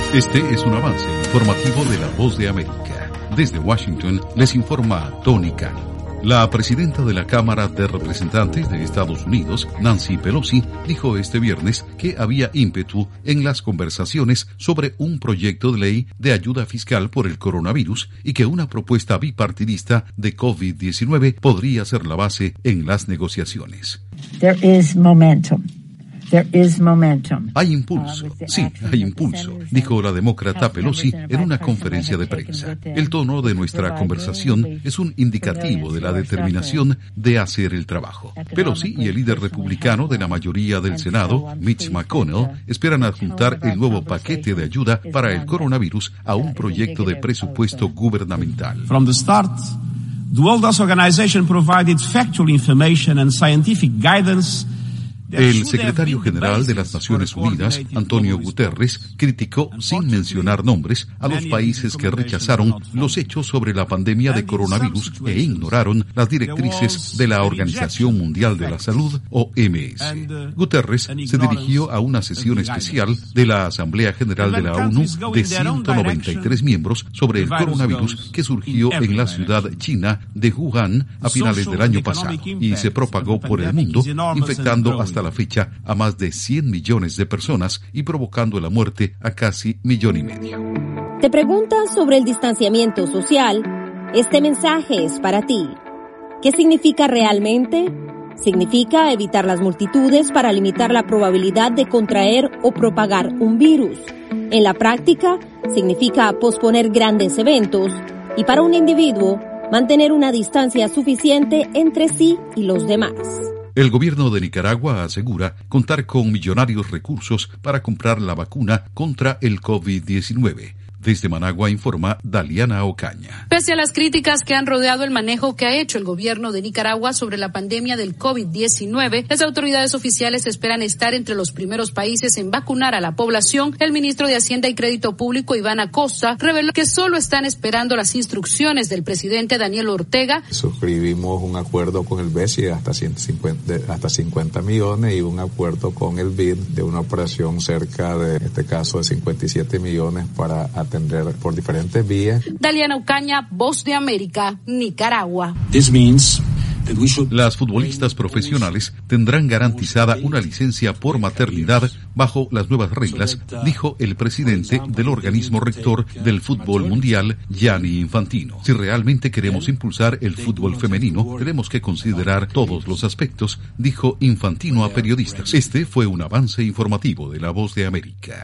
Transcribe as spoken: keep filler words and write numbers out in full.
Este es un avance informativo de La Voz de América. Desde Washington les informa Tony Cano. La presidenta de la Cámara de Representantes de Estados Unidos, Nancy Pelosi, dijo este viernes que había ímpetu en las conversaciones sobre un proyecto de ley de ayuda fiscal por el coronavirus y que una propuesta bipartidista de COVID diecinueve podría ser la base en las negociaciones. There is momentum. There is momentum. Hay impulso, sí, hay impulso, dijo la demócrata Pelosi en una conferencia de prensa. El tono de nuestra conversación es un indicativo de la determinación de hacer el trabajo. Pelosi y el líder republicano de la mayoría del Senado, Mitch McConnell, esperan adjuntar el nuevo paquete de ayuda para el coronavirus a un proyecto de presupuesto gubernamental. From the start, the World Health Organization provided factual information and scientific guidance. El secretario general de las Naciones Unidas, Antonio Guterres, criticó sin mencionar nombres a los países que rechazaron los hechos sobre la pandemia de coronavirus e ignoraron las directrices de la Organización Mundial de la Salud, O M S. Guterres se dirigió a una sesión especial de la Asamblea General de la ONU de ciento noventa y tres miembros sobre el coronavirus que surgió en la ciudad china de Wuhan a finales del año pasado y se propagó por el mundo, infectando hasta la fecha a más de cien millones de personas y provocando la muerte a casi millón y medio. ¿Te preguntas sobre el distanciamiento social? Este mensaje es para ti. ¿Qué significa realmente? Significa evitar las multitudes para limitar la probabilidad de contraer o propagar un virus. En la práctica, significa posponer grandes eventos y para un individuo, mantener una distancia suficiente entre sí y los demás. El gobierno de Nicaragua asegura contar con millonarios recursos para comprar la vacuna contra el COVID diecinueve. Desde Managua informa Daliana Ocaña. Pese a las críticas que han rodeado el manejo que ha hecho el gobierno de Nicaragua sobre la pandemia del COVID diecinueve, las autoridades oficiales esperan estar entre los primeros países en vacunar a la población. El ministro de Hacienda y Crédito Público, Iván Acosta, reveló que solo están esperando las instrucciones del presidente Daniel Ortega. Suscribimos un acuerdo con el B E S I de hasta ciento cincuenta, hasta cincuenta millones y un acuerdo con el B I D de una operación cerca de, en este caso, de cincuenta y siete millones para atender por diferentes vías. Daliana Ocaña, Voz de América, Nicaragua. This means that we should... Las futbolistas profesionales tendrán garantizada una licencia por maternidad bajo las nuevas reglas, dijo el presidente del organismo rector del fútbol mundial, Gianni Infantino. Si realmente queremos impulsar el fútbol femenino, tenemos que considerar todos los aspectos, dijo Infantino a periodistas. Este fue un avance informativo de La Voz de América.